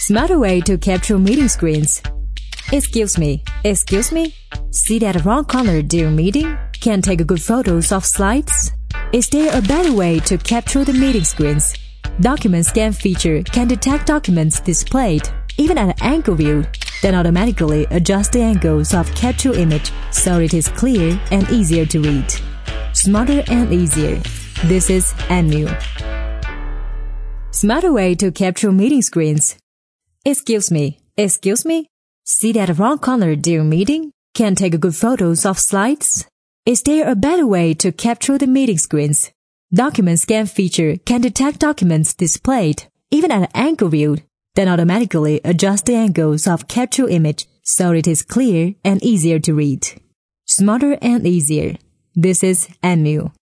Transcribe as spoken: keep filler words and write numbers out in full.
Smarter way to capture meeting screens. Excuse me, excuse me? Sit at the wrong corner during meeting? Can't take good photos of slides? Is there a better way to capture the meeting screens? Document scan feature can detect documents displayed, even at an angle view, then automatically adjust the angles of capture image so it is clear and easier to read. Smarter and easier. This is Anmu. Smarter way to capture meeting screens. Excuse me, excuse me? Sit at the wrong corner during meeting? Can't take good photos of slides? Is there a better way to capture the meeting screens? Document scan feature can detect documents displayed, even at an angle view, then automatically adjust the angles of capture image so it is clear and easier to read. Smarter and easier. This is Anmu.